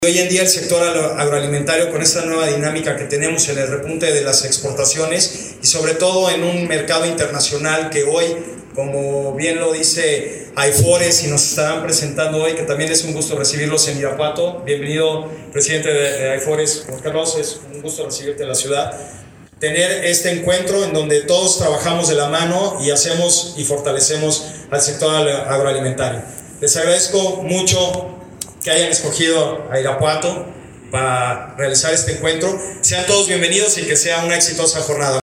Hoy en día el sector agroalimentario, con esta nueva dinámica que tenemos en el repunte de las exportaciones y sobre todo en un mercado internacional que hoy, como bien lo dice AIFORES y nos estarán presentando hoy, que también es un gusto recibirlos en Irapuato. Bienvenido, presidente de AIFORES, Juan Carlos, es un gusto recibirte en la ciudad. Tener este encuentro en donde todos trabajamos de la mano y hacemos y fortalecemos al sector agroalimentario. Les agradezco mucho que hayan escogido a Irapuato para realizar este encuentro. Sean todos bienvenidos y que sea una exitosa jornada.